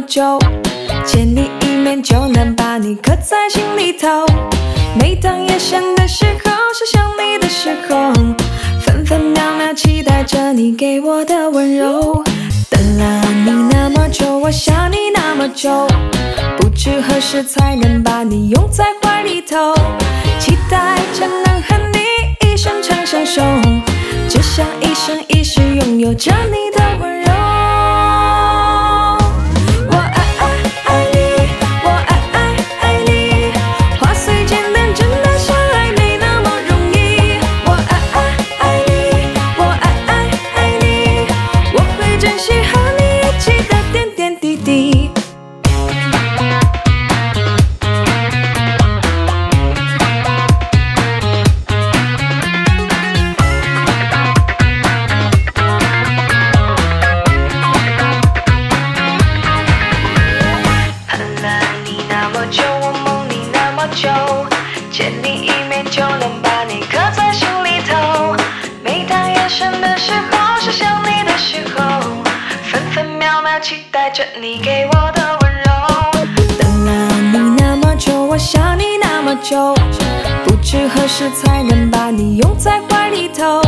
久，见你一面就能把你刻在心里头。每当夜深的时候，是想你的时候，分分秒秒期待着你给我的温柔。等了你那么久，我想你那么久，不知何时才能把你拥在怀里头。期待着能和你一生长相守，只想一生一世拥有着你的温柔。我爱爱爱你，我爱爱爱你，话虽简单，真的相爱没那么容易。我爱爱爱你，我爱爱爱你，我会珍惜和你一起的点点滴滴。见你一面就能把你刻在心里头，每当夜深的时候，是想你的时候，分分秒秒期待着你给我的温柔。等了你那么久，我想你那么久，不知何时才能把你拥在怀里头。